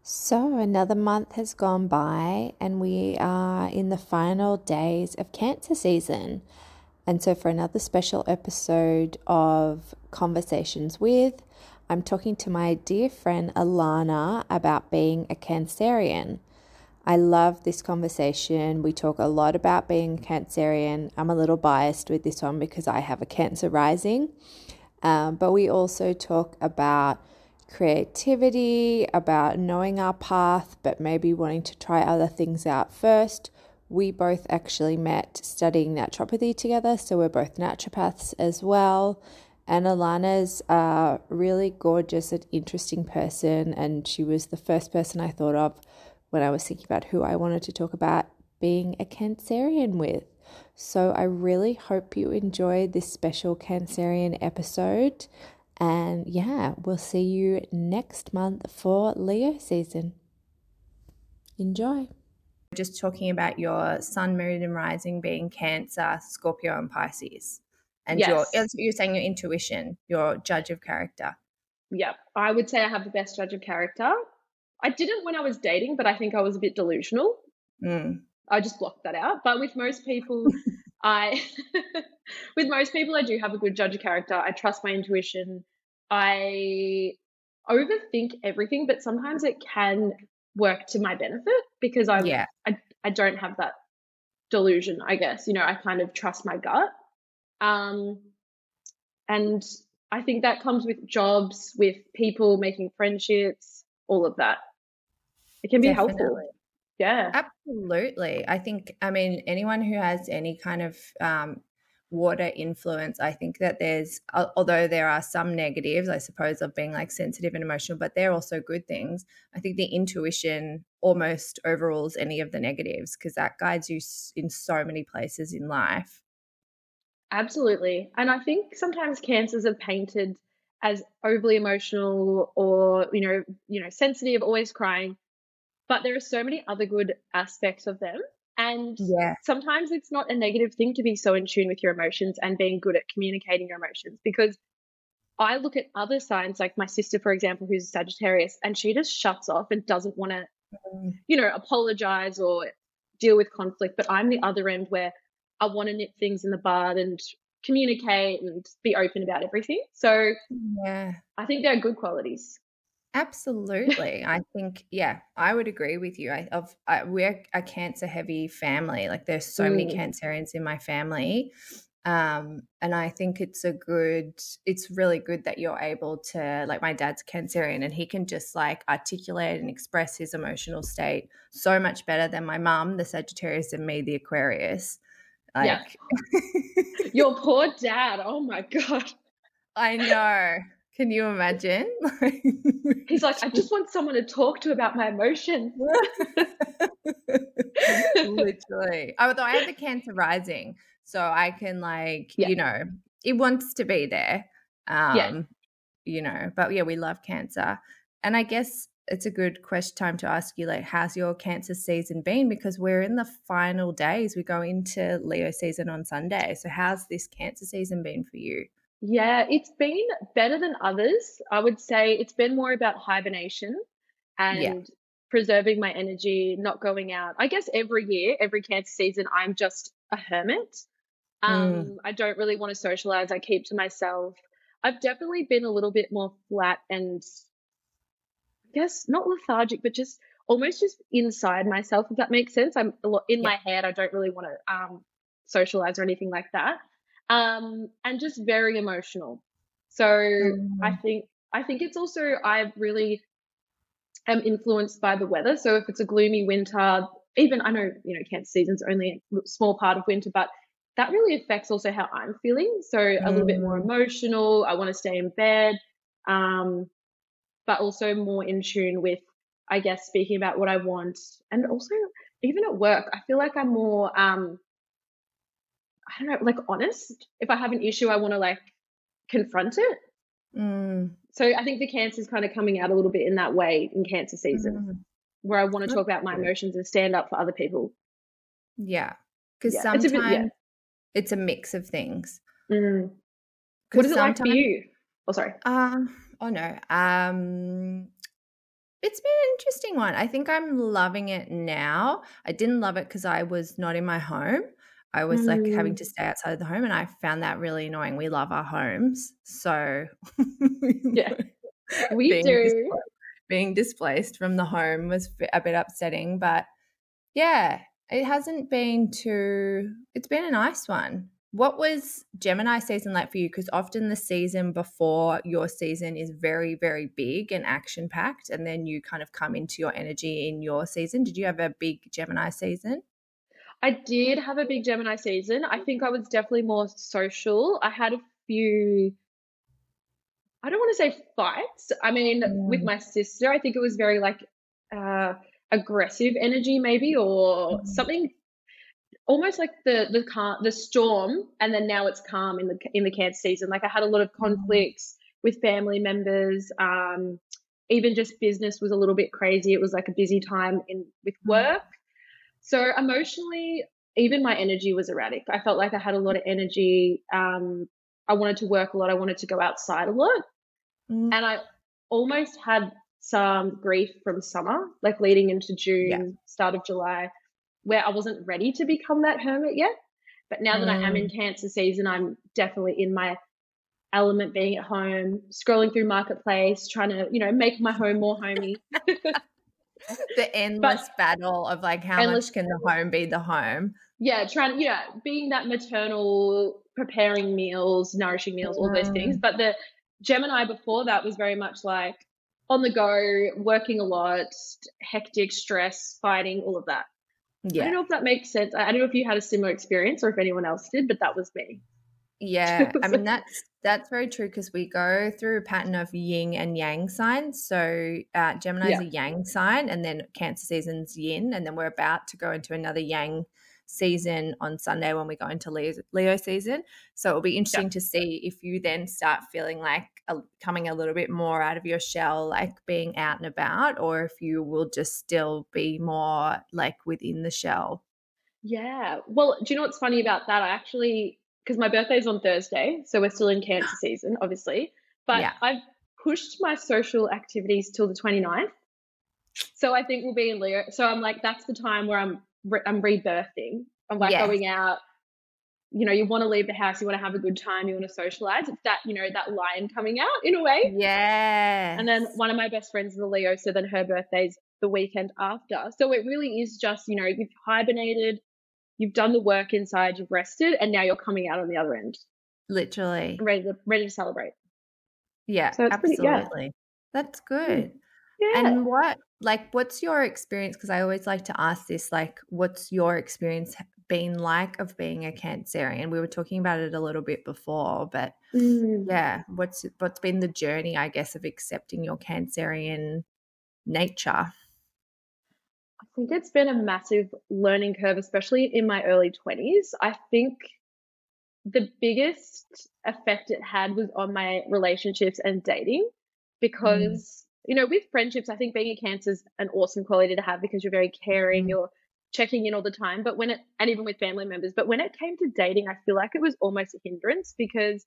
So, another month has gone by, and we are in the final days of cancer season. And so, for another special episode of Conversations with, I'm talking to my dear friend Alana about being a Cancerian. I love this conversation. We talk a lot about being a Cancerian. I'm a little biased with this one because I have a Cancer rising. But we also talk about creativity, about knowing our path, but maybe wanting to try other things out first. We both actually met studying naturopathy together, so we're both naturopaths as well. And Alana's a really gorgeous and interesting person, and she was the first person I thought of when I was thinking about who I wanted to talk about being a Cancerian with. So I really hope you enjoyed this special Cancerian episode. And yeah, we'll see you next month for Leo season. Enjoy. Just talking about your sun, moon, and rising being Cancer, Scorpio, and Pisces. And Yes. you're saying your intuition, your judge of character. Yeah. I would say I have the best judge of character. I didn't when I was dating, but I think I was a bit delusional. I just blocked that out. But with most people, I with most people I do have a good judge of character. I trust my intuition. I overthink everything, but sometimes it can work to my benefit because Yeah. I don't have that delusion, I guess. I kind of trust my gut. Um And I think that comes with jobs, with people making friendships, all of that. It can be helpful. Definitely. Yeah. Absolutely. Anyone who has any kind of water influence, I think that although there are some negatives, I suppose, of being like sensitive and emotional, but they're also good things. I think the intuition almost overrules any of the negatives because that guides you in so many places in life. Absolutely. And I think sometimes cancers are painted as overly emotional or, sensitive, always crying, but there are so many other good aspects of them. And Yeah. sometimes it's not a negative thing to be so in tune with your emotions and being good at communicating your emotions because I look at other signs, like my sister, for example, who's a Sagittarius, and she just shuts off and doesn't want to, Mm, apologize or deal with conflict. But I'm the other end where I want to nip things in the bud and communicate and be open about everything. So yeah. I think they're good qualities. Absolutely. I think, yeah, I would agree with you. We're a cancer heavy family. Like there's so many Mm, Cancerians in my family. And I think it's really good that you're able to, like my dad's Cancerian and he can just like articulate and express his emotional state so much better than my mum, the Sagittarius, and me, the Aquarius. yeah. Like, Your poor dad. Oh my God. I know. Can you imagine? He's like, I just want someone to talk to about my emotions. Literally. Although I have the Cancer rising, so I can Yeah. it wants to be there. Yeah. Um, but yeah, we love Cancer. And I guess it's a good time to ask you, like, how's your Cancer season been? Because we're in the final days. We go into Leo season on Sunday. So how's this Cancer season been for you? Yeah, it's been better than others. I would say it's been more about hibernation Yeah. and preserving my energy, not going out. I guess every year, every cancer season, I'm just a hermit. Mm, I don't really want to socialize. I keep to myself. I've definitely been a little bit more flat and I guess not lethargic, but just almost just inside myself, if that makes sense. I'm a lot in yeah. my head. I don't really want to socialize or anything like that. And just very emotional. So I Mm, think I think it's also I really am influenced by the weather. So if it's a gloomy winter, even I know cancer season's only a small part of winter, but that really affects also how I'm feeling. So a little bit more mm, emotional. I want to stay in bed. Um, but also more in tune with, I guess, speaking about what I want. And also, even at work, I feel like I'm more, I don't know, like honest. If I have an issue, I want to like confront it. mm, So I think the cancer is kind of coming out a little bit in that way in cancer season, mm. where I want to That's talk about my good. emotions and stand up for other people. Yeah. Because Yeah, it's a bit, yeah. sometimes it's a mix of things. Mm. What Because is it like for sometimes, you? Oh, sorry. oh no, It's been an interesting one. I think I'm loving it now. I didn't love it because I was not in my home. I was like having to stay outside of the home, and I found that really annoying. We love our homes. So Yeah, we do. Being displaced from the home was a bit upsetting, but yeah, it hasn't been it's been a nice one. What was Gemini season like for you? Because often the season before your season is very, very big and action-packed, and then you kind of come into your energy in your season. Did you have a big Gemini season? I did have a big Gemini season. I think I was definitely more social. I had a few, I don't want to say fights. I mean, with my sister, I think it was very like aggressive energy maybe, or something almost like the storm, and then now it's calm in the Cancer season. Like I had a lot of conflicts with family members. Even just business was a little bit crazy. It was like a busy time with work. So emotionally, even my energy was erratic. I felt like I had a lot of energy. I wanted to work a lot. I wanted to go outside a lot. And I almost had some grief from summer, like leading into June, start of July, where I wasn't ready to become that hermit yet. But now that I am in Cancer season, I'm definitely in my element, being at home, scrolling through Marketplace, trying to, make my home more homey. The endless battle of like how much can the home be the home? Yeah, being that maternal, preparing meals, nourishing meals, all those things. But the Gemini before that was very much like on the go, working a lot, hectic, stress, fighting, all of that. Yeah. I don't know if that makes sense. I don't know if you had a similar experience or if anyone else did, but that was me. Yeah, I mean, that's very true because we go through a pattern of yin and yang signs. So Gemini is a yang sign, and then Cancer season's yin, and then we're about to go into another yang season on Sunday when we go into Leo season. So it'll be interesting to see if you then start feeling like coming a little bit more out of your shell, like being out and about, or if you will just still be more like within the shell. Yeah. Well, do you know what's funny about that? I actually, because my birthday is on Thursday, so we're still in Cancer season, obviously. But I've pushed my social activities till the 29th. So I think we'll be in Leo. So I'm like, that's the time where I'm rebirthing. I'm like going out. You want to leave the house, you want to have a good time, you want to socialize. It's that, that lion coming out in a way. Yeah. And then one of my best friends is a Leo, so then her birthday's the weekend after. So it really is just, you've hibernated, you've done the work inside, you've rested, and now you're coming out on the other end. Literally. Ready to celebrate. Yeah, so absolutely. That's good. Yeah. And what's your experience? Because I always like to ask this, like, what's your experience been like of being a Cancerian? We were talking about it a little bit before, but what's been the journey, I guess, of accepting your Cancerian nature? I think it's been a massive learning curve, especially in my early 20s. I think the biggest effect it had was on my relationships and dating because, with friendships, I think being a Cancer is an awesome quality to have because you're very caring, you're checking in all the time, and even with family members. But when it came to dating, I feel like it was almost a hindrance because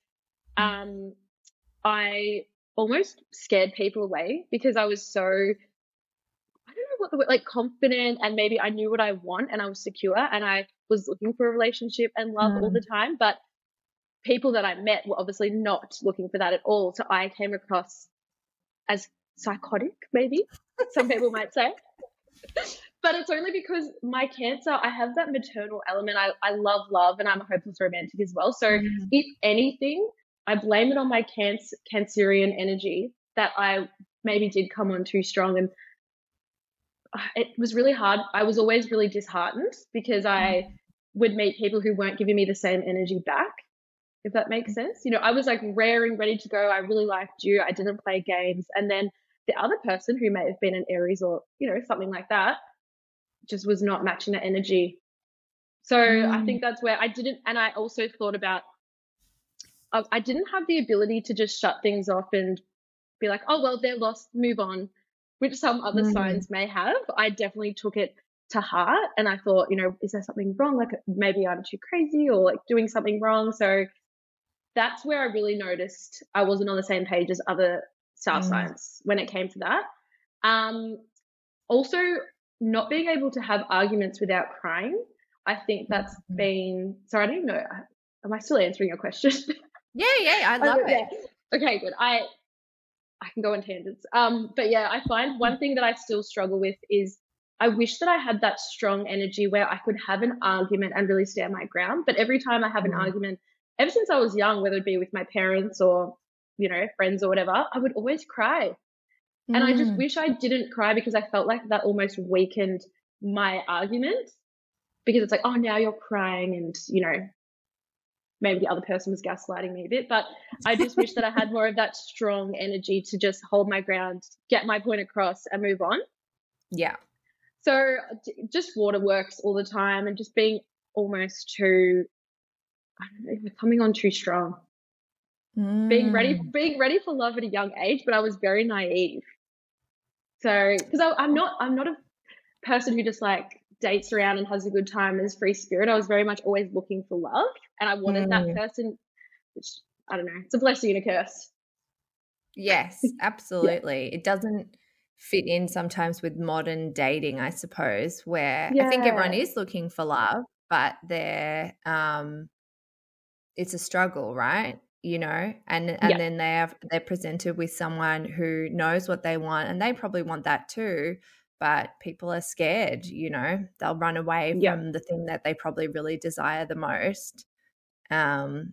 I almost scared people away because I was so, I don't know what the word, like confident, and maybe I knew what I want and I was secure and I was looking for a relationship and love all the time. But people that I met were obviously not looking for that at all. So I came across as psychotic, maybe some people might say. But it's only because my Cancer, I have that maternal element. I love love, and I'm a hopeless romantic as well. So if anything, I blame it on my Cancerian energy that I maybe did come on too strong. And it was really hard. I was always really disheartened because I would meet people who weren't giving me the same energy back, if that makes sense. I was like raring, ready to go. I really liked you. I didn't play games. And then the other person who may have been an Aries or, something like that, just was not matching that energy. So I think that's where I didn't, and I also thought about, I didn't have the ability to just shut things off and be like, oh, well, they're lost, move on, which some other signs may have. I definitely took it to heart and I thought, is there something wrong? Like maybe I'm too crazy or like doing something wrong. So that's where I really noticed I wasn't on the same page as other star signs when it came to that. Also, not being able to have arguments without crying. I think that's been. Sorry, I don't even know. Am I still answering your question? Yeah, I love it. Yeah. Okay, good. I can go on tangents. But yeah, I find one thing that I still struggle with is I wish that I had that strong energy where I could have an argument and really stand my ground. But every time I have an argument, ever since I was young, whether it be with my parents or, you know, friends or whatever, I would always cry. And I just wish I didn't cry because I felt like that almost weakened my argument, because it's like, oh, now you're crying and, you know, maybe the other person was gaslighting me a bit. But I just wish that I had more of that strong energy to just hold my ground, get my point across and move on. Yeah. So just waterworks all the time and just being almost too, I don't know, coming on too strong. Being ready for love at a young age, but I was very naive. So, because I'm not a person who just like dates around and has a good time and is free spirit. I was very much always looking for love, and I wanted that person, which I don't know, it's a blessing and a curse. Yes, absolutely. It doesn't fit in sometimes with modern dating, I suppose, where I think everyone is looking for love, but they're it's a struggle, right? You know, and then they're presented with someone who knows what they want, and they probably want that too, but people are scared, you know, they'll run away from the thing that they probably really desire the most. And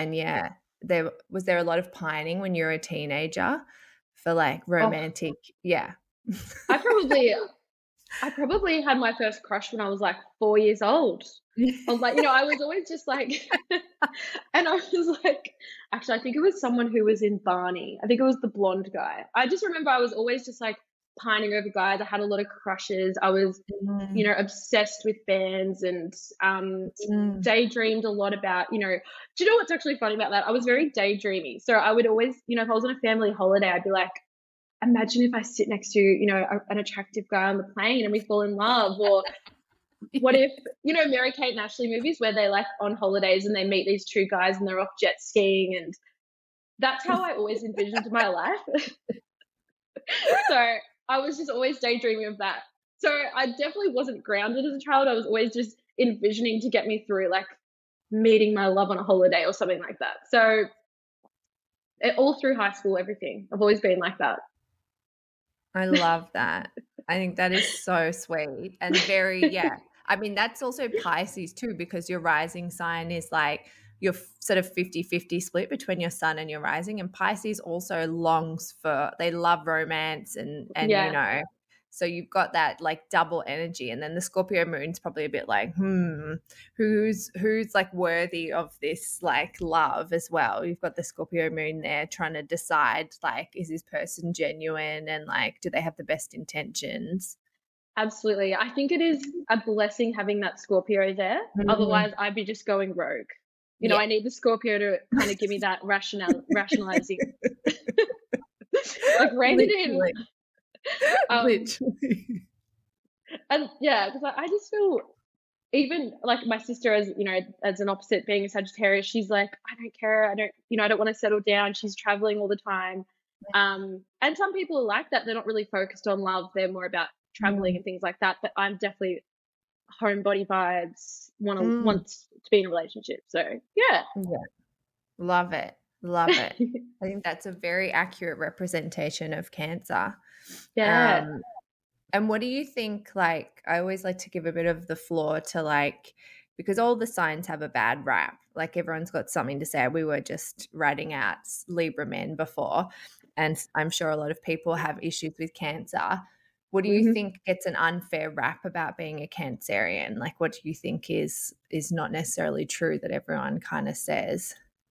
was there a lot of pining when you were a teenager for like romantic? I probably had my first crush when I was like 4 years old. I was like, you know, I was always just like, and I was like, actually, I think it was someone who was in Barney. I think it was the blonde guy. I just remember I was always just like pining over guys. I had a lot of crushes. I was, you know, obsessed with bands and daydreamed a lot about, you know, do you know what's actually funny about that? I was very daydreamy. So I would always, you know, if I was on a family holiday, I'd be like, imagine if I sit next to, you know, an attractive guy on the plane and we fall in love. Or what if, you know, Mary-Kate and Ashley movies where they like on holidays and they meet these two guys and they're off jet skiing, and that's how I always envisioned my life. So I was just always daydreaming of that. So I definitely wasn't grounded as a child. I was always just envisioning to get me through like meeting my love on a holiday or something like that. So all through high school, everything, I've always been like that. I love that. I think that is so sweet and very, I mean, that's also Pisces too, because your rising sign is like your sort of 50-50 split between your sun and your rising. And Pisces also they love romance and you know, so you've got that like double energy. And then the Scorpio moon's probably a bit like, who's like worthy of this like love as well. You've got the Scorpio moon there trying to decide like, is this person genuine and like, do they have the best intentions? Absolutely. I think it is a blessing having that Scorpio there. Otherwise I'd be just going rogue. You know, I need the Scorpio to kind of give me that rationalizing. Like rein it in. Literally. And because I just feel, even like my sister, as you know, as an opposite, being a Sagittarius, she's like, I don't care. I don't want to settle down. She's traveling all the time. And some people are like that. They're not really focused on love. They're more about traveling and things like that. But I'm definitely homebody vibes, want to be in a relationship. So love it. I think that's a very accurate representation of Cancer. And what do you think, like, I always like to give a bit of the floor to like, because all the signs have a bad rap, like everyone's got something to say. We were just writing out Libra men before, and I'm sure a lot of people have issues with Cancer. What do you think gets an unfair rap about being a Cancerian? Like, what do you think is not necessarily true that everyone kind of says?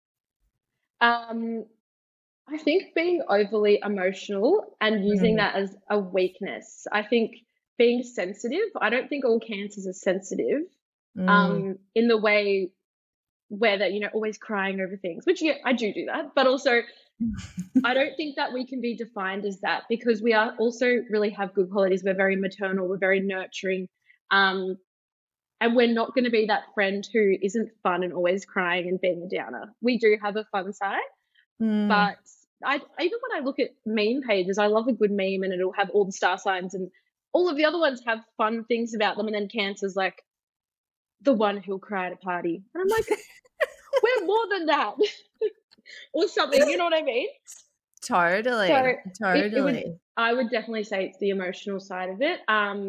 I think being overly emotional and using that as a weakness. I think being sensitive, I don't think all Cancers are sensitive in the way where they're, you know, always crying over things, which I do that. But also I don't think that we can be defined as that, because we are also really have good qualities. We're very maternal, we're very nurturing. And we're not going to be that friend who isn't fun and always crying and being a downer. We do have a fun side. But even when I look at meme pages, I love a good meme, and it'll have all the star signs, and all of the other ones have fun things about them, and then Cancer's like the one who'll cry at a party, and I'm like, we're more than that, or something. You know what I mean? Totally. So totally. I would definitely say it's the emotional side of it,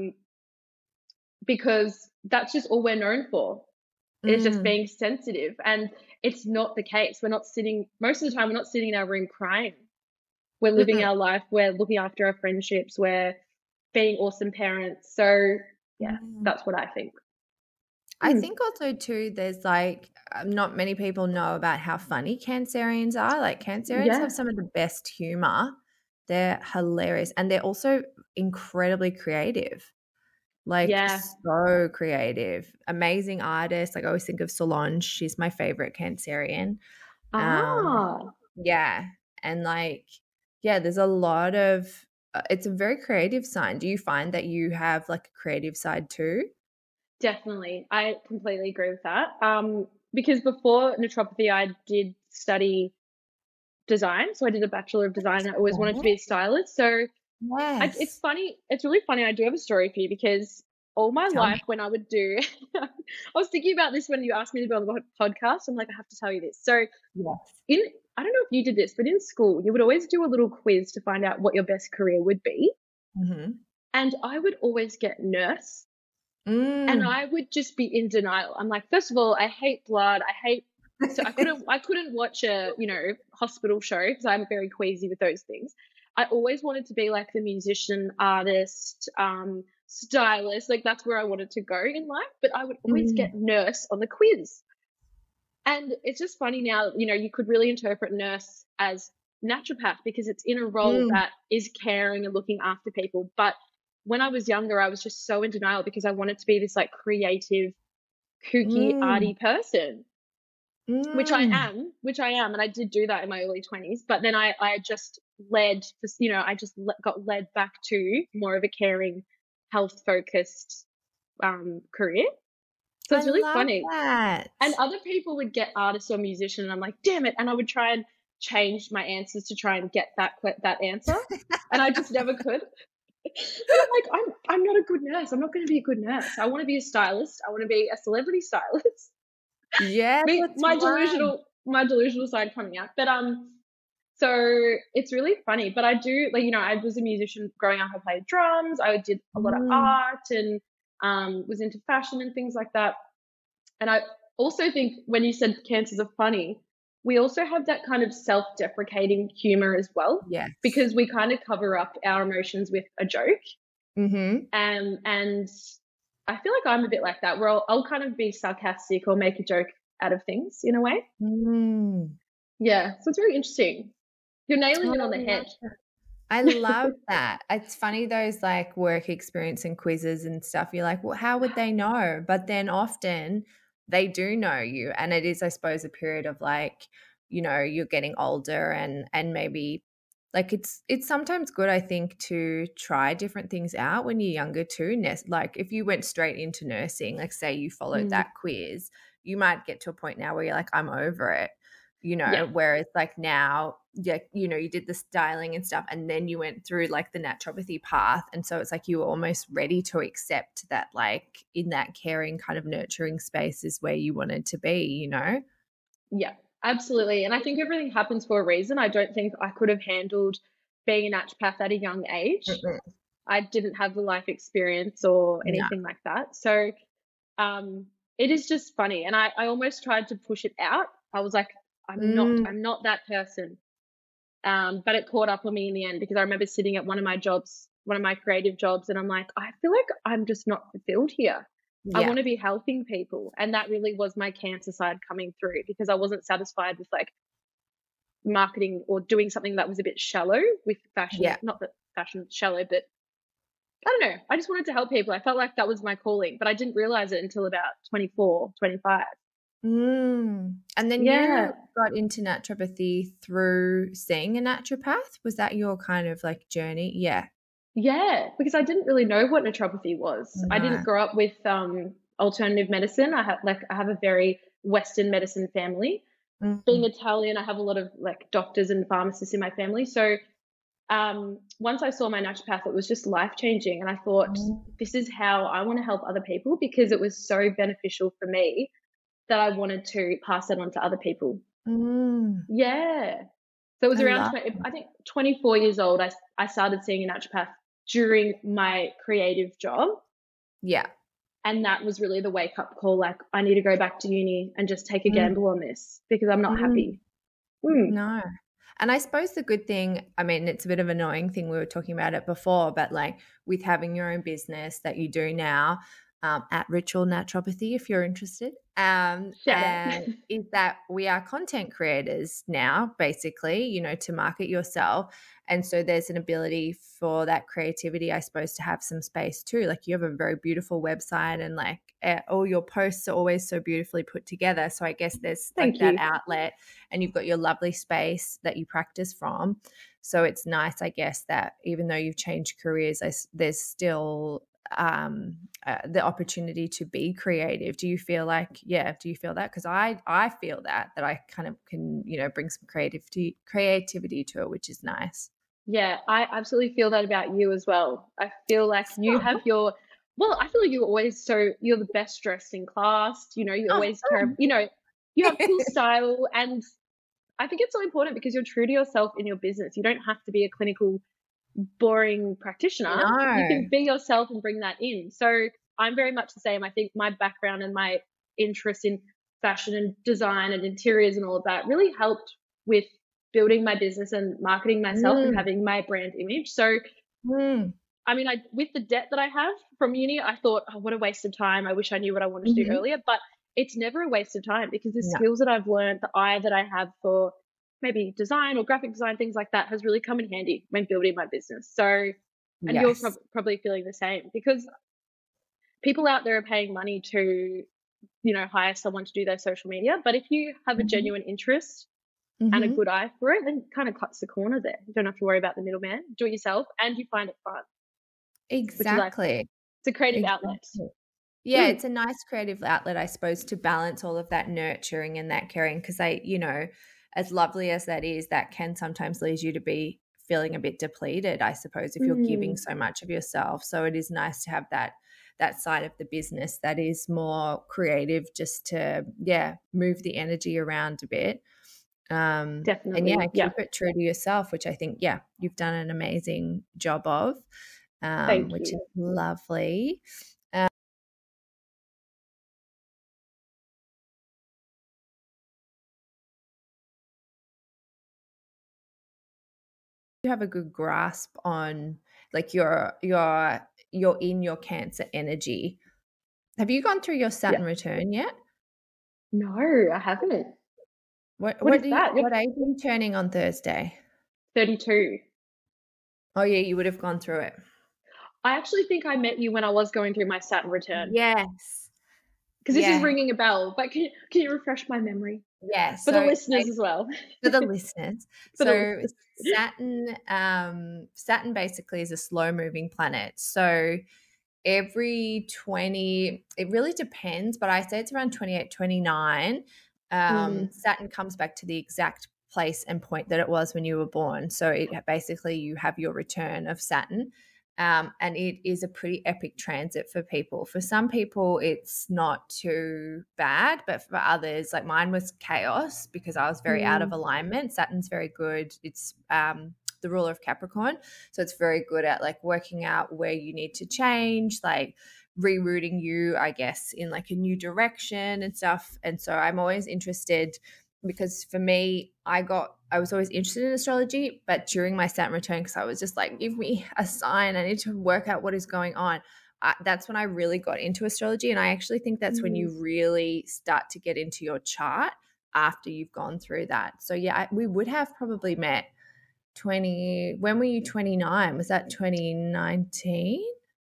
because that's just all we're known for. It's just being sensitive, and it's not the case. Most of the time, we're not sitting in our room crying. We're living our life. We're looking after our friendships. We're being awesome parents. So yeah, that's what I think. I think also too, there's like not many people know about how funny Cancerians are. Like Cancerians have some of the best humor. They're hilarious, and they're also incredibly creative. Like so creative, amazing artists. Like I always think of Solange. She's my favorite Cancerian. Yeah. And like, yeah, there's a lot of, it's a very creative sign. Do you find that you have like a creative side too? Definitely. I completely agree with that. Because before naturopathy, I did study design. So I did a Bachelor of Design. I always wanted to be a stylist. So it's funny. It's really funny. I do have a story for you, because all my life when I would do, I was thinking about this when you asked me to be on the podcast. I'm like, I have to tell you this. So I don't know if you did this, but in school, you would always do a little quiz to find out what your best career would be. And I would always get nurse. And I would just be in denial. I'm like, first of all, I hate blood. So I couldn't watch a, hospital show because I'm very queasy with those things. I always wanted to be like the musician, artist, stylist. Like that's where I wanted to go in life. But I would always get nurse on the quiz. And it's just funny now, you could really interpret nurse as naturopath because it's in a role that is caring and looking after people. But when I was younger, I was just so in denial because I wanted to be this like creative, kooky, arty person, which I am. And I did do that in my early 20s. But then I just got led back to more of a caring, health focused career. So it's really funny. That. And other people would get artist or musician, and I'm like, damn it. And I would try and change my answers to try and get that answer. And I just never could. I'm like, I'm not a good nurse. I'm not going to be a good nurse. I want to be a stylist. I want to be a celebrity stylist. Yeah, my delusional side coming out. But so it's really funny. But I do I was a musician growing up. I played drums. I did a lot of art and was into fashion and things like that. And I also think when you said cancers are funny, we also have that kind of self-deprecating humor as well. Yeah. Because we kind of cover up our emotions with a joke. And I feel like I'm a bit like that, where I'll kind of be sarcastic or make a joke out of things in a way. Yeah. So it's very interesting. You're nailing it on the head. I love that. It's funny, those like work experience and quizzes and stuff. You're like, well, how would they know? But then often they do know you. And it is, I suppose, a period of like, you're getting older and maybe like it's sometimes good, I think, to try different things out when you're younger too. Like if you went straight into nursing, like say you followed that quiz, you might get to a point now where you're like, I'm over it, whereas like now, you did the styling and stuff and then you went through like the naturopathy path. And so it's like you were almost ready to accept that like in that caring kind of nurturing space is where you wanted to be, Yeah, absolutely. And I think everything happens for a reason. I don't think I could have handled being a naturopath at a young age. I didn't have the life experience or anything like that. So it is just funny. And I almost tried to push it out. I was like, I'm not that person. But it caught up on me in the end because I remember sitting at one of my creative jobs, and I'm like, I feel like I'm just not fulfilled here. I want to be helping people. And that really was my cancer side coming through because I wasn't satisfied with like marketing or doing something that was a bit shallow with fashion. Not that fashion's shallow, but I don't know. I just wanted to help people. I felt like that was my calling, but I didn't realize it until about 24, 25. And then you got into naturopathy through seeing a naturopath. Was that your kind of like journey? Yeah, because I didn't really know what naturopathy was. I didn't grow up with alternative medicine. I have a very Western medicine family. being Italian, I have a lot of like doctors and pharmacists in my family. So once I saw my naturopath, it was just life-changing. And I thought, this is how I want to help other people, because it was so beneficial for me that I wanted to pass that on to other people. Yeah. So it was around, I think 24 years old, I started seeing a naturopath during my creative job. Yeah. And that was really the wake-up call, like, I need to go back to uni and just take a gamble on this, because I'm not happy. No. And I suppose the good thing, I mean, it's a bit of an annoying thing, we were talking about it before, but like with having your own business that you do now, at Ritual Naturopathy, if you're interested, and is that we are content creators now, basically, you know, to market yourself. And so there's an ability for that creativity, I suppose, to have some space too. Like you have a very beautiful website, and like all your posts are always so beautifully put together. So I guess there's that outlet, and you've got your lovely space that you practice from. So it's nice, I guess, that even though you've changed careers, there's still the opportunity to be creative. Do you feel like, do you feel that? Because I feel that I kind of can, you know, bring some creativity to it, which is nice. Yeah, I absolutely feel that about you as well. I feel like you have I feel like you're the best dressed in class, you know, you always care, you know, you have cool style. And I think it's so important because you're true to yourself in your business. You don't have to be a clinical boring practitioner. No. You can be yourself and bring that in. So I'm very much the same. I think my background and my interest in fashion and design and interiors and all of that really helped with building my business and marketing myself and having my brand image. So I mean, with the debt that I have from uni, I thought, oh, what a waste of time. I wish I knew what I wanted to do earlier, but it's never a waste of time, because the skills that I've learned, the eye that I have for maybe design or graphic design, things like that, has really come in handy when building my business. So, and you're probably feeling the same, because people out there are paying money to, you know, hire someone to do their social media. But if you have a genuine interest and a good eye for it, then it kind of cuts the corner there. You don't have to worry about the middleman. Do it yourself, and you find it fun. Exactly. It's a creative outlet. Yeah, it's a nice creative outlet, I suppose, to balance all of that nurturing and that caring, because you know, as lovely as that is, that can sometimes lead you to be feeling a bit depleted, I suppose, if you're giving so much of yourself. So it is nice to have that side of the business that is more creative, just to move the energy around a bit. Definitely. And keep it true to yourself, which I think you've done an amazing job of, which is lovely. You have a good grasp on, like, you're in your Cancer energy. Have you gone through your Saturn return yet? No, I haven't. What age are you turning on Thursday? 32. Oh yeah, you would have gone through it. I actually think I met you when I was going through my Saturn return. Yes. Because this is ringing a bell, but can you refresh my memory? Yes. For the listeners as well. For the listeners. So Saturn basically is a slow moving planet. So every 20, it really depends, but I say it's around 28, 29, Saturn comes back to the exact place and point that it was when you were born. So it basically, you have your return of Saturn. And it is a pretty epic transit for people. For some people, it's not too bad, but for others, like mine was chaos because I was very out of alignment. Saturn's very good. It's the ruler of Capricorn. So it's very good at like working out where you need to change, like rerouting you, I guess, in like a new direction and stuff. And so I'm always interested, because for me, I was always interested in astrology, but during my Saturn return, because I was just like, give me a sign, I need to work out what is going on. That's when I really got into astrology. And I actually think that's when you really start to get into your chart after you've gone through that. So we would have probably met when were you 29? Was that 2019?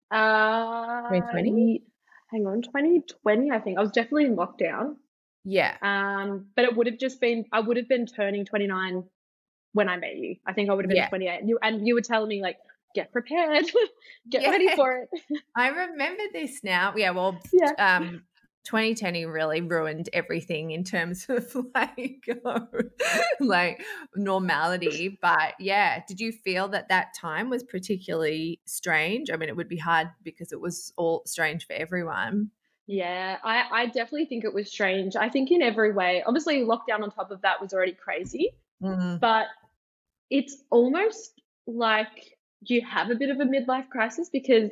2020? Hang on, 2020, I think. I was definitely in lockdown. Yeah. But it would have I would have been turning 29 when I met you. I think I would have been 28. And you were telling me, like, get prepared, get ready for it. I remember this now. Yeah, well, 2020 really ruined everything in terms of like normality. But yeah, did you feel that time was particularly strange? I mean, it would be hard because it was all strange for everyone. Yeah, I definitely think it was strange. I think in every way, obviously lockdown on top of that was already crazy, but it's almost like you have a bit of a midlife crisis because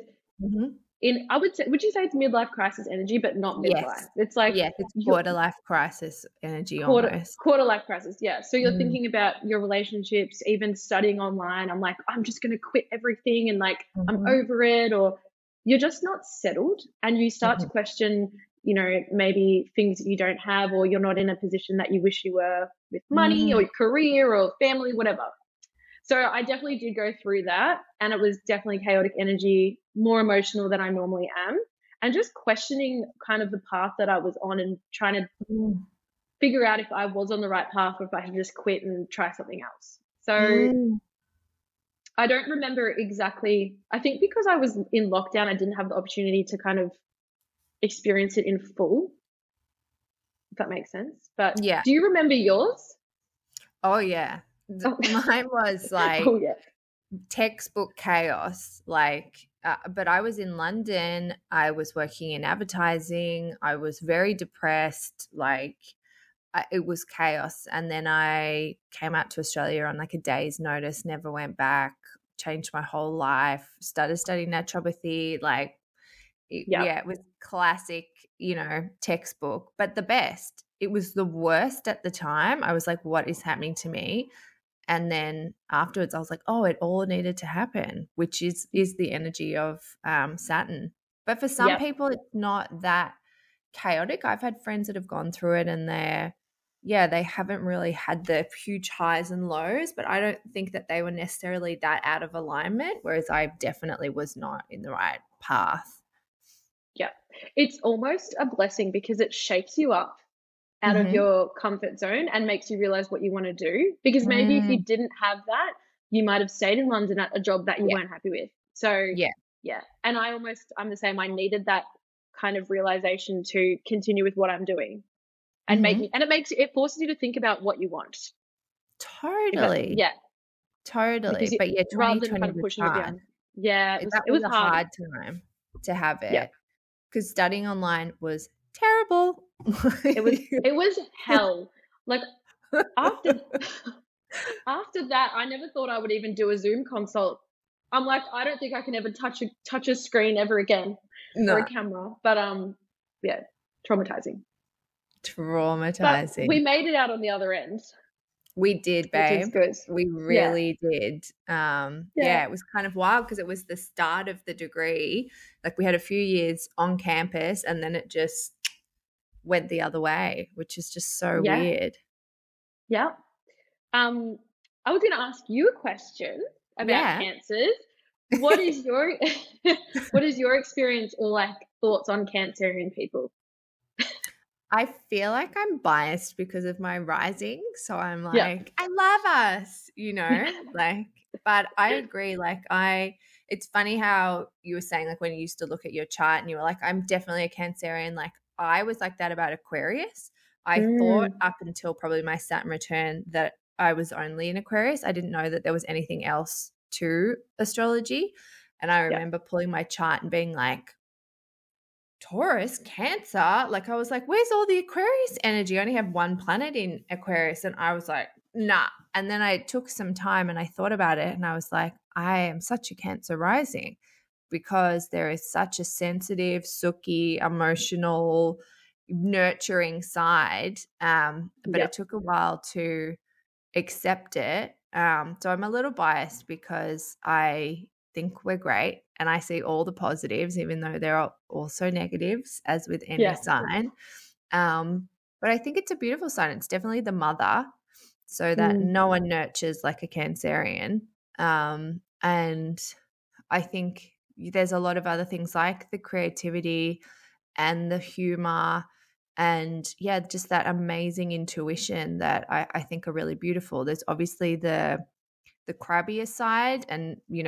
would you say it's midlife crisis energy, but not midlife? Yes. It's like it's quarter life crisis energy almost. Quarter life crisis, yeah. So you're thinking about your relationships, even studying online. I'm like, I'm just going to quit everything and like I'm over it, or you're just not settled and you start to question, you know, maybe things that you don't have, or you're not in a position that you wish you were with money or your career or family, whatever. So I definitely did go through that, and it was definitely chaotic energy, more emotional than I normally am, and just questioning kind of the path that I was on and trying to figure out if I was on the right path or if I should just quit and try something else. So I don't remember exactly. I think because I was in lockdown, I didn't have the opportunity to kind of experience it in full, if that makes sense. But yeah. Do you remember yours? Oh, yeah. Mine was like textbook chaos. Like, but I was in London. I was working in advertising. I was very depressed. Like, it was chaos. And then I came out to Australia on like a day's notice, never went back, changed my whole life, started studying naturopathy. Like, yeah, it was classic, you know, textbook, but the best. It was the worst at the time. I was like, what is happening to me? And then afterwards I was like, oh, it all needed to happen, which is the energy of Saturn. But for some people, it's not that chaotic. I've had friends that have gone through it and they haven't really had the huge highs and lows, but I don't think that they were necessarily that out of alignment, whereas I definitely was not in the right path. Yeah. It's almost a blessing because it shakes you up out of your comfort zone and makes you realize what you want to do. Because maybe if you didn't have that, you might have stayed in London at a job that you weren't happy with. So yeah. And I'm the same. I needed that kind of realization to continue with what I'm doing and it forces you to think about what you want. Totally. Totally. But yeah, rather than kind of pushing it down. Yeah, it was a hard time to have it. Because studying online was terrible. It was hell. Like after that, I never thought I would even do a Zoom consult. I'm like, I don't think I can ever touch a screen ever again or a camera. But traumatizing. But we made it out on the other end. We did, babe. Which is good. We really did. It was kind of wild because it was the start of the degree. Like we had a few years on campus and then it just went the other way, which is just so weird. Yeah. I was going to ask you a question about cancers. What is your experience or like thoughts on Cancerian people? I feel like I'm biased because of my rising. So I'm like, I love us, you know, like, but I agree. Like it's funny how you were saying, like when you used to look at your chart and you were like, I'm definitely a Cancerian. Like I was like that about Aquarius. I thought up until probably my Saturn return that I was only in Aquarius. I didn't know that there was anything else to astrology. And I remember pulling my chart and being like, Taurus, Cancer. Like I was like, where's all the Aquarius energy? I only have one planet in Aquarius. And I was like, nah. And then I took some time and I thought about it and I was like, I am such a Cancer rising because there is such a sensitive, sooky, emotional, nurturing side. But it took a while to accept it. So I'm a little biased because I think we're great and I see all the positives, even though there are also negatives, as with any sign. But I think it's a beautiful sign. It's definitely the mother, so that no one nurtures like a Cancerian. And I think there's a lot of other things like the creativity and the humor and just that amazing intuition that I think are really beautiful. There's obviously the crabbier side and, you know,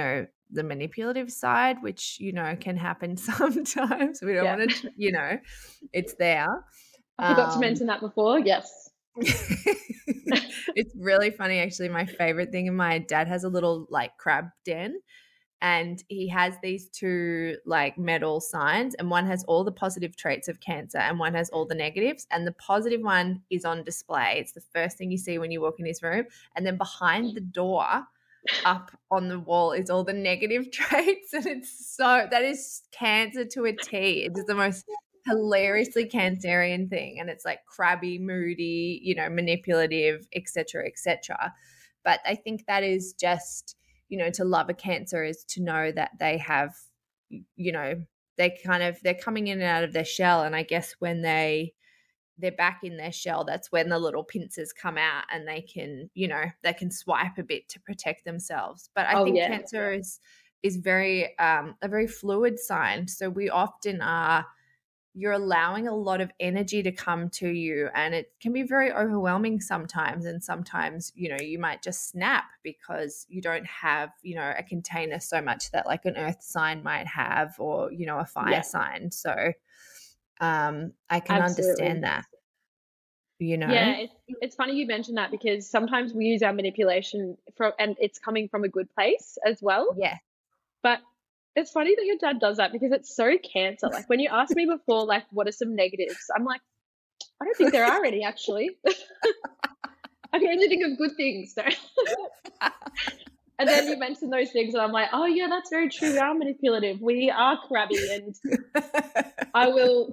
the manipulative side, which, you know, can happen sometimes. We don't want to, you know, it's there. I forgot to mention that before. Yes. It's really funny, actually. My favorite thing, my dad has a little like crab den, and he has these two like metal signs, and one has all the positive traits of Cancer and one has all the negatives, and the positive one is on display. It's the first thing you see when you walk in his room, and then behind the door up on the wall is all the negative traits, and that is Cancer to a T. It is the most hilariously Cancerian thing, and it's like crabby, moody, you know, manipulative, etc., etc. But I think that is just, you know, to love a Cancer is to know that they have, you know, they're coming in and out of their shell, and I guess when they're back in their shell, that's when the little pincers come out and they can, you know, they can swipe a bit to protect themselves. But I think Cancer is very a very fluid sign, so we often are, you're allowing a lot of energy to come to you, and it can be very overwhelming sometimes. And sometimes, you know, you might just snap because you don't have, you know, a container so much that like an earth sign might have, or, you know, a fire sign. So I can understand that, you know. Yeah, it's funny you mentioned that, because sometimes we use our manipulation and it's coming from a good place as well. Yeah. But it's funny that your dad does that, because it's so Cancer. Like when you asked me before, like, what are some negatives? I'm like, I don't think there are any, actually. I can only think of good things. So. And then you mentioned those things, and I'm like, oh yeah, that's very true. We are manipulative. We are crabby, and I'm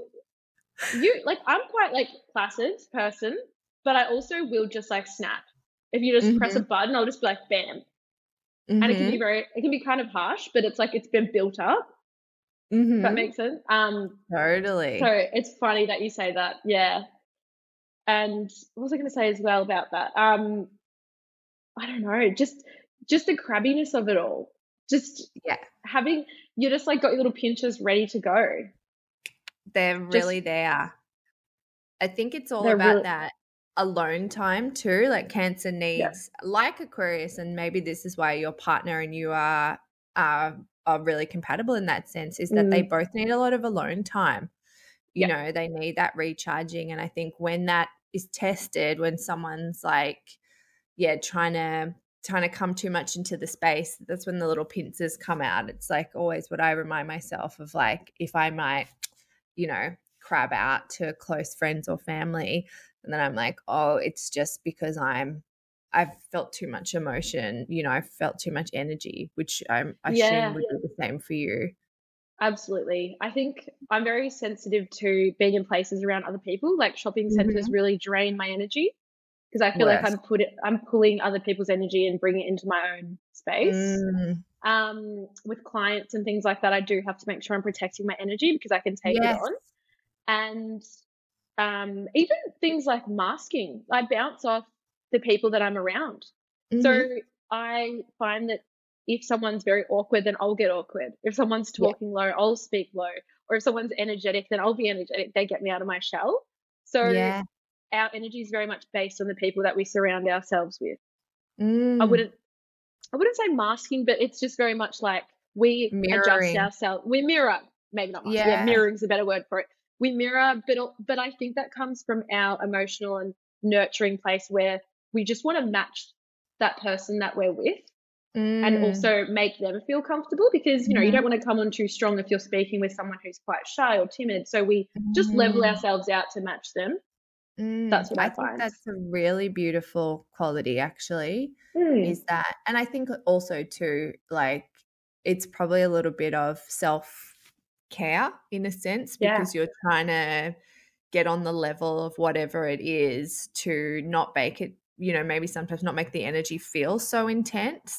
quite like placid person, but I also will just like snap. If you just press a button, I'll just be like, bam. And it can be kind of harsh, but it's like it's been built up. If that makes sense. Totally. So it's funny that you say that. Yeah. And what was I going to say as well about that? I don't know, just the crabbiness of it all. Just you're just like got your little pinchers ready to go. They're really there. I think it's all about that alone time too. Like Cancer needs, like Aquarius, and maybe this is why your partner and you are really compatible in that sense, is that they both need a lot of alone time. You know, they need that recharging. And I think when that is tested, when someone's like, trying to come too much into the space, that's when the little pincers come out. It's like always what I remind myself of, like if I might, you know, crab out to close friends or family, and then I'm like, oh, it's just because I've felt too much emotion, you know, I've felt too much energy, which I assume would be the same for you. Absolutely. I think I'm very sensitive to being in places around other people. Like shopping centers really drain my energy, because I feel like I'm pulling other people's energy and bringing it into my own space. With clients and things like that, I do have to make sure I'm protecting my energy, because I can take it on. And even things like masking, I bounce off the people that I'm around. So I find that if someone's very awkward, then I'll get awkward. If someone's talking low, I'll speak low. Or if someone's energetic, then I'll be energetic. They get me out of my shell. So our energy is very much based on the people that we surround ourselves with. I wouldn't say masking, but it's just very much like we adjust ourselves. We mirror, maybe not masking. Yeah, mirroring is a better word for it. We mirror, but I think that comes from our emotional and nurturing place, where we just want to match that person that we're with, and also make them feel comfortable, because, you know, you don't want to come on too strong if you're speaking with someone who's quite shy or timid. So we just level ourselves out to match them. That's what I find. Think that's a really beautiful quality, actually, is that. And I think also too, like, it's probably a little bit of self-care in a sense, because you're trying to get on the level of whatever it is to not make it, you know, maybe sometimes not make the energy feel so intense.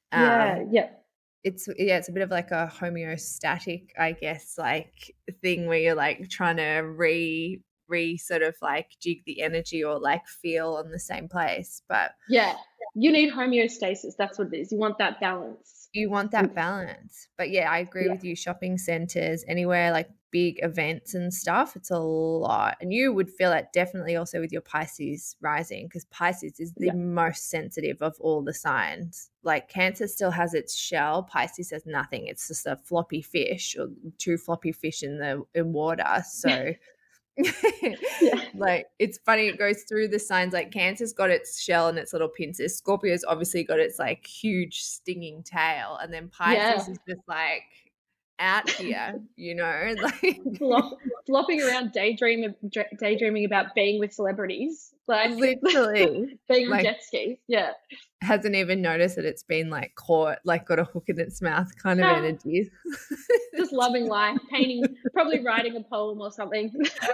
It's a bit of like a homeostatic, I guess, like thing where you're like trying to re sort of like jig the energy, or like feel on the same place. But you need homeostasis. That's what it is. You want that balance. But yeah, I agree with you. Shopping centers, anywhere like big events and stuff, it's a lot. And you would feel it definitely also with your Pisces rising, because Pisces is the most sensitive of all the signs. Like Cancer still has its shell, Pisces has nothing. It's just a floppy fish or two floppy fish in water. So like it's funny, it goes through the signs. Like Cancer's got its shell and its little pincers, Scorpio's obviously got its like huge stinging tail, and then Pisces is just like out here, you know, like flopping around daydreaming about being with celebrities, like literally being on jet skis. Hasn't even noticed that it's been like caught, like got a hook in its mouth kind of energy. Just loving life, painting, probably writing a poem or something.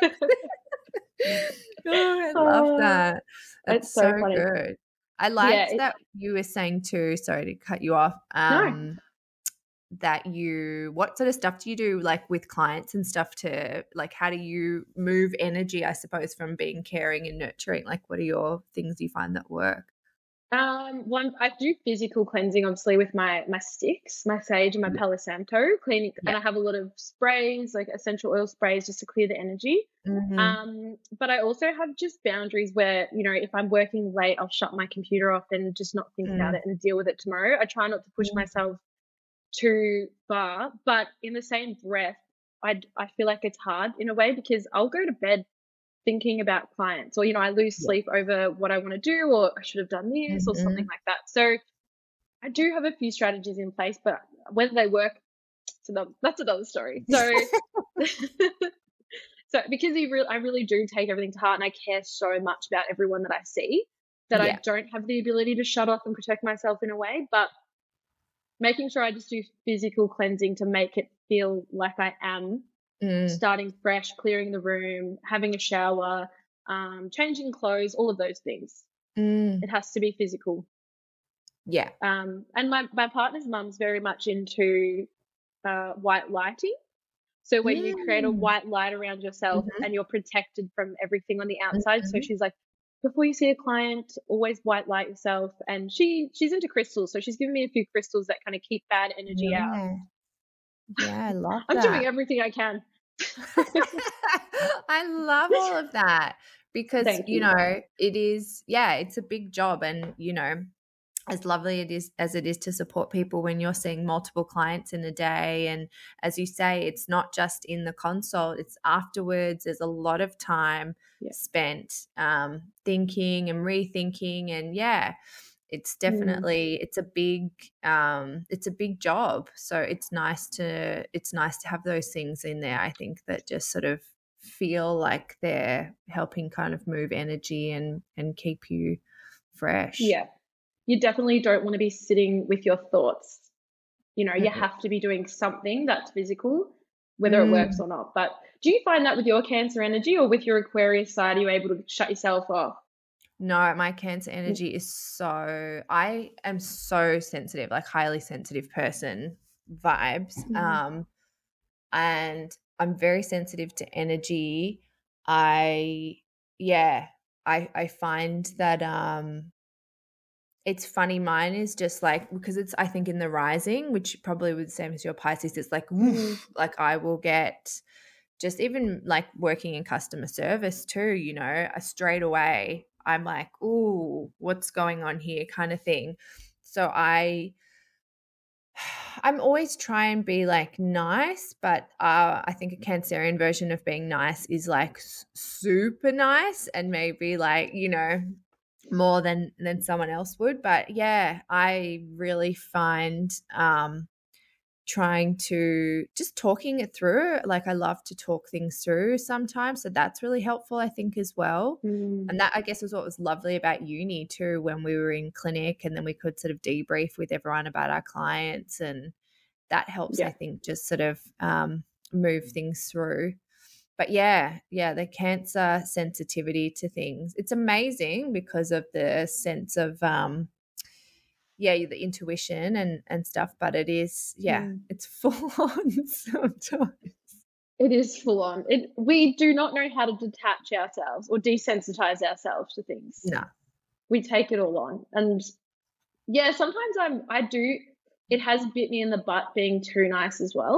I love that. That's so funny. good. I liked that you were saying too, sorry to cut you off, that what sort of stuff do you do like with clients and stuff to like, how do you move energy, I suppose, from being caring and nurturing? Like what are your things you find that work? One, I do physical cleansing, obviously, with my sticks, my sage and my Palo Santo cleaning, and I have a lot of sprays, like essential oil sprays, just to clear the energy. But I also have just boundaries where, you know, if I'm working late, I'll shut my computer off and just not think about it and deal with it tomorrow. I try not to push myself too far, but in the same breath, I feel like it's hard in a way, because I'll go to bed thinking about clients, or, you know, I lose sleep over what I want to do, or I should have done this or something like that. So I do have a few strategies in place, but whether they work, that's another story. So, so because I really do take everything to heart, and I care so much about everyone that I see, that I don't have the ability to shut off and protect myself in a way, but making sure I just do physical cleansing to make it feel like I am starting fresh, clearing the room, having a shower, changing clothes, all of those things. It has to be physical. Yeah. And my partner's mum's very much into white lighting. So where you create a white light around yourself and you're protected from everything on the outside. So she's like, before you see a client, always white light yourself. And she's into crystals, so she's given me a few crystals that kind of keep bad energy out. Yeah, I love I'm that. doing everything I can. I love all of that, because you know, it is, it's a big job, and you know, as lovely it is to support people when you're seeing multiple clients in a day, and as you say, it's not just in the consult, it's afterwards. There's a lot of time spent thinking and rethinking, and it's definitely it's a big job. So it's nice to have those things in there, I think, that just sort of feel like they're helping kind of move energy and keep you fresh. You definitely don't want to be sitting with your thoughts. You know, you have to be doing something that's physical, whether it works or not. But do you find that with your Cancer energy, or with your Aquarius side, are you able to shut yourself off? No, my Cancer energy is I am so sensitive, like highly sensitive person vibes. And I'm very sensitive to energy. I find that it's funny. Mine is just like, because it's, I think, in the rising, which probably was the same as your Pisces, it's like, like I will get, just even like working in customer service too, you know, straight away, I'm like, ooh, what's going on here kind of thing. So I'm always try and be like nice, but I think a Cancerian version of being nice is like super nice, and maybe like, you know, more than someone else would. But I really find trying to just talking it through, like I love to talk things through sometimes, so that's really helpful, I think, as well. And that, I guess, was what was lovely about uni too, when we were in clinic, and then we could sort of debrief with everyone about our clients, and that helps, I think, just sort of move things through. But the Cancer sensitivity to things, it's amazing because of the sense of the intuition and stuff, but it is it's full on sometimes. It is full on. We do not know how to detach ourselves or desensitize ourselves to things. No, we take it all on. And sometimes I do, it has bit me in the butt being too nice as well.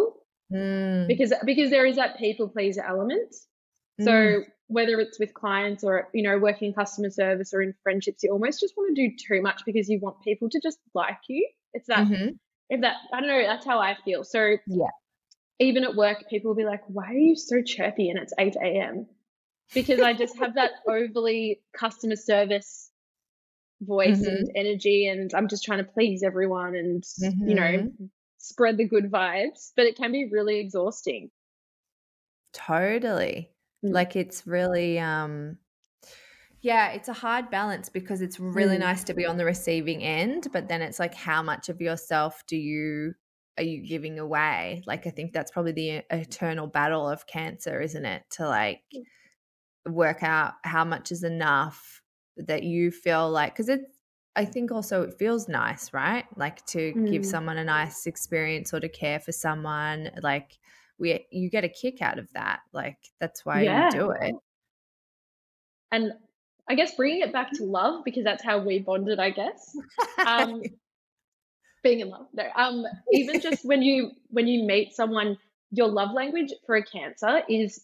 because there is that people pleaser element. So whether it's with clients or, you know, working in customer service or in friendships, you almost just want to do too much because you want people to just like you. It's that, if that, I don't know, that's how I feel. So even at work, people will be like, why are you so chirpy? And it's 8 a.m. because I just have that overly customer service voice and energy, and I'm just trying to please everyone and, you know, spread the good vibes, but it can be really exhausting. Totally. Like it's really it's a hard balance because it's really nice to be on the receiving end, but then it's like how much of yourself are you giving away? Like I think that's probably the eternal battle of Cancer, isn't it? To like work out how much is enough that you feel like, because I think also it feels nice, right? Like to give someone a nice experience or to care for someone, like you get a kick out of that. Like that's why you do it. And I guess bringing it back to love, because that's how we bonded, I guess. Being in love. No, even just when you meet someone, your love language for a Cancer is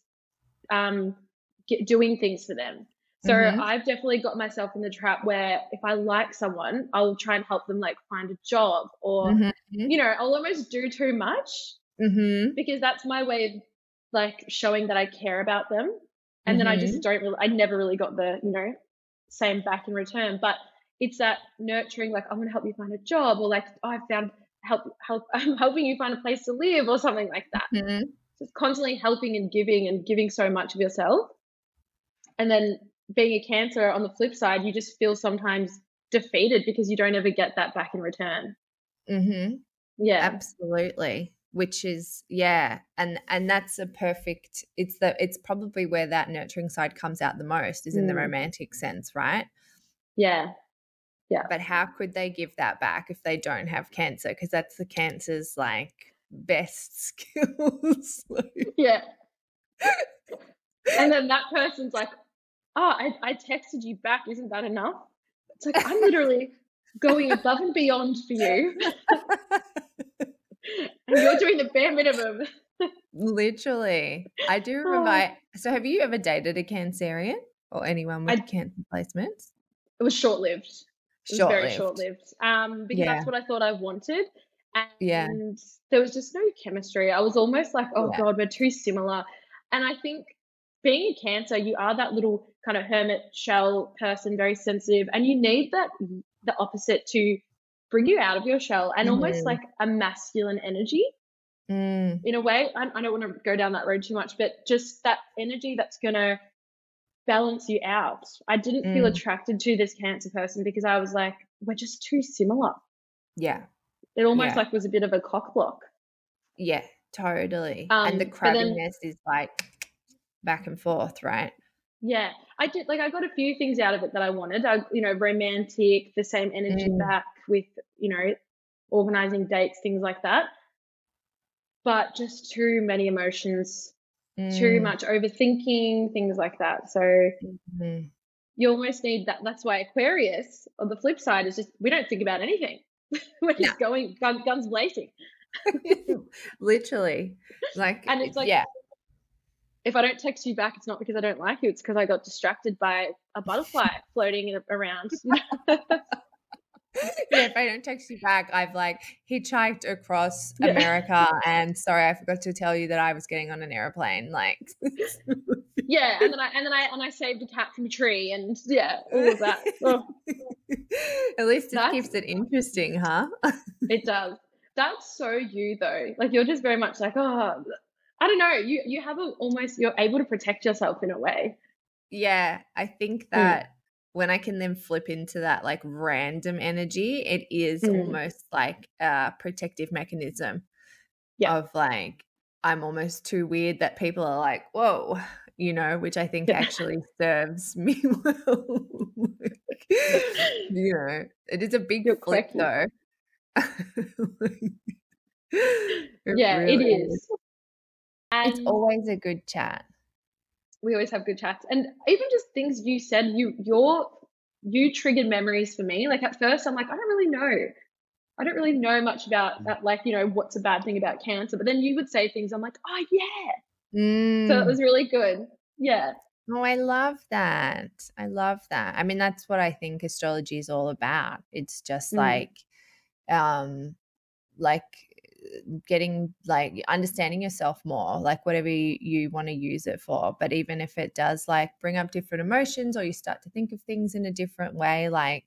doing things for them. So I've definitely got myself in the trap where if I like someone, I'll try and help them like find a job or, you know, I'll almost do too much because that's my way of like showing that I care about them. And then I just I never really got the, you know, same back in return. But it's that nurturing, like, I'm going to help you find a job, or like, oh, I found I'm helping you find a place to live or something like that. Just constantly helping and giving so much of yourself. And then being a Cancer on the flip side, you just feel sometimes defeated because you don't ever get that back in return. Yeah, absolutely. Which is, and that's a perfect, it's probably where that nurturing side comes out the most is in the romantic sense, right? Yeah. But how could they give that back if they don't have Cancer? Because that's the Cancer's like best skills. Yeah. And then that person's like, oh, I texted you back. Isn't that enough? It's like, I'm literally going above and beyond for you. And you're doing the bare minimum. Literally. I do remember. So have you ever dated a Cancerian or anyone with Cancer placements? It was short-lived. It was very short-lived. Because that's what I thought I wanted. And there was just no chemistry. I was almost like, oh God, we're too similar. And I think being a Cancer, you are that little kind of hermit shell person, very sensitive, and you need the opposite to bring you out of your shell and almost like a masculine energy in a way. I don't want to go down that road too much, but just that energy that's going to balance you out. I didn't feel attracted to this Cancer person because I was like, we're just too similar. Yeah. It almost like was a bit of a cock block. Yeah, totally. And the crabbiness is like back and forth, right? Yeah. I got a few things out of it that I wanted. You know, romantic, the same energy back with, you know, organizing dates, things like that. But just too many emotions, too much overthinking, things like that. So you almost need that. That's why Aquarius, on the flip side, is just, we don't think about anything. We're just going guns blazing. Literally. Like, and it's like, if I don't text you back, it's not because I don't like you. It's because I got distracted by a butterfly floating around. If I don't text you back, I've like hitchhiked across America, and sorry, I forgot to tell you that I was getting on an airplane. Like, and then I saved a cat from a tree, and all of that. Oh. At least it keeps it interesting, huh? It does. That's so you though. Like you're just very much like, oh, I don't know. You have you're able to protect yourself in a way. Yeah, I think that when I can then flip into that like random energy, it is almost like a protective mechanism of like, I'm almost too weird that people are like, whoa, you know, which I think actually serves me well. You know, it is a big flip though. It is. And it's always a good chat. We always have good chats. And even just things you said, you triggered memories for me. Like at first I'm like, I don't really know. I don't really know much about that, like, you know, what's a bad thing about Cancer, but then you would say things, I'm like, oh yeah. So it was really good. Yeah. Oh, I love that. I love that. I mean, that's what I think astrology is all about. It's just like getting, like, understanding yourself more, like whatever you want to use it for. But even if it does like bring up different emotions, or you start to think of things in a different way, like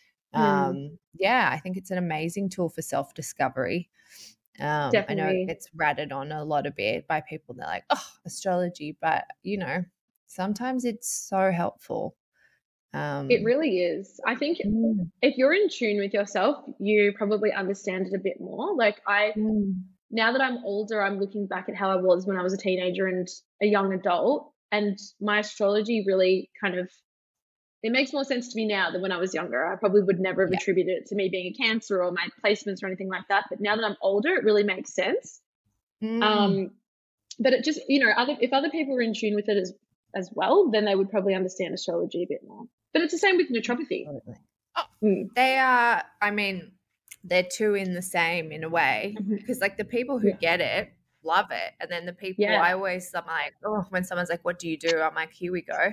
I think it's an amazing tool for self-discovery. I know it gets ratted on a lot a bit by people. They're like, oh, astrology, but you know, sometimes it's so helpful. It really is. I think if you're in tune with yourself, you probably understand it a bit more. Like now that I'm older, I'm looking back at how I was when I was a teenager and a young adult, and my astrology really kind of, it makes more sense to me now than when I was younger. I probably would never have attributed it to me being a Cancer or my placements or anything like that. But now that I'm older, it really makes sense. But it just, you know, if other people are in tune with it as well, then they would probably understand astrology a bit more. But it's the same with naturopathy. They are, I mean, they're two in the same in a way, because like the people who get it love it. And then the people I'm like, oh, when someone's like, what do you do? I'm like, here we go.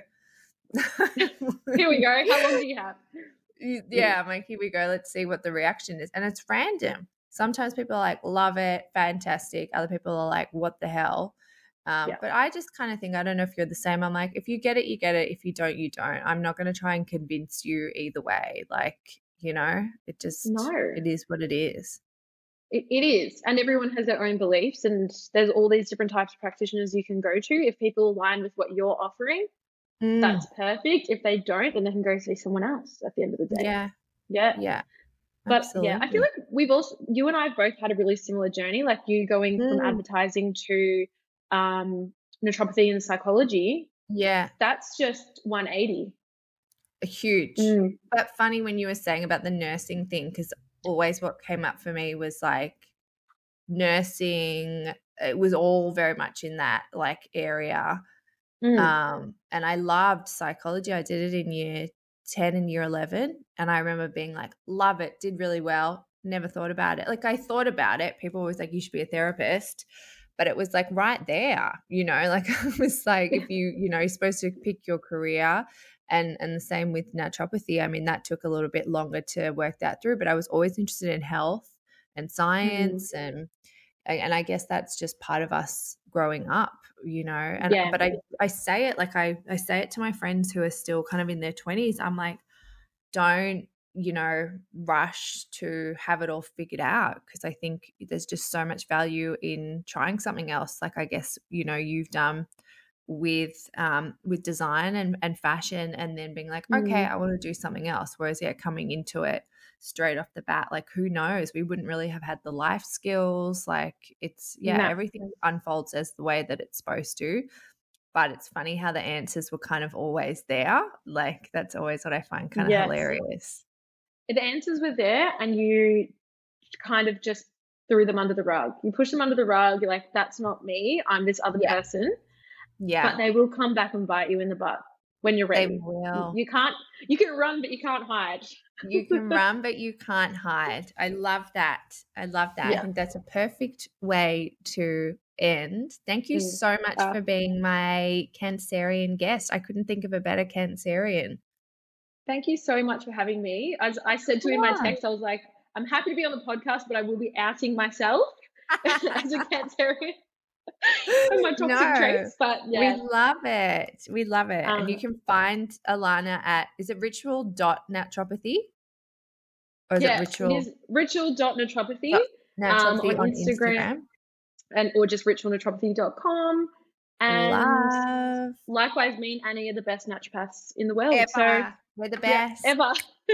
Here we go. How long do you have? Yeah, I'm like, here we go. Let's see what the reaction is. And it's random. Sometimes people are like, love it, fantastic. Other people are like, what the hell? But I just kind of think, I don't know if you're the same. I'm like, if you get it, you get it. If you don't, you don't. I'm not going to try and convince you either way. Like, you know, it just, it is what it is. It is. And everyone has their own beliefs, and there's all these different types of practitioners you can go to. If people align with what you're offering, that's perfect. If they don't, then they can go see someone else at the end of the day. Yeah. But absolutely. I feel like you and I have both had a really similar journey, like you going from advertising to naturopathy and psychology. That's just 180. Huge. But funny when you were saying about the nursing thing, because always what came up for me was like nursing, it was all very much in that like area. And I loved psychology. I did it in year 10 and year 11, and I remember being like, love it, did really well, never thought about it. Like I thought about it, people were always like, you should be a therapist, but it was like right there, you know, like it was like if you know, you're supposed to pick your career. And the same with naturopathy. I mean, that took a little bit longer to work that through, but I was always interested in health and science and I guess that's just part of us growing up, you know. And but I say it like I say it to my friends who are still kind of in their 20s. I'm like, don't, you know, rush to have it all figured out, because I think there's just so much value in trying something else. Like I guess, you know, you've done with design and fashion, and then being like, okay, I want to do something else. Whereas coming into it straight off the bat, like who knows, we wouldn't really have had the life skills. Like it's everything unfolds as the way that it's supposed to. But it's funny how the answers were kind of always there. Like that's always what I find kind of hilarious. The answers were there, and you kind of just threw them under the rug. You push them under the rug. You're like, that's not me. I'm this other person. Yeah. But they will come back and bite you in the butt when you're ready. They will. You can run, but you can't hide. You can run, but you can't hide. I love that. I think that's a perfect way to end. Thank you so much for being my Cancerian guest. I couldn't think of a better Cancerian. Thank you so much for having me. As I said to you in my text, I was like, I'm happy to be on the podcast, but I will be outing myself as a Cancerian. And my toxic traits, but we love it. And you can find Alana at, is it ritual.naturopathy? Or is it ritual? It is ritual.naturopathy on Instagram. And or just ritualnaturopathy.com. And likewise, me and Annie are the best naturopaths in the world. Ever. So we're the best. Ever.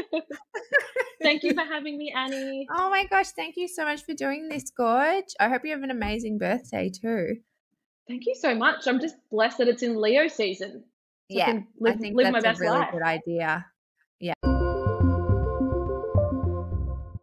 Thank you for having me, Annie. Oh my gosh, thank you so much for doing this, Gorge. I hope you have an amazing birthday too. Thank you so much. I'm just blessed that it's in Leo season. So I think that's a really good idea. Yeah.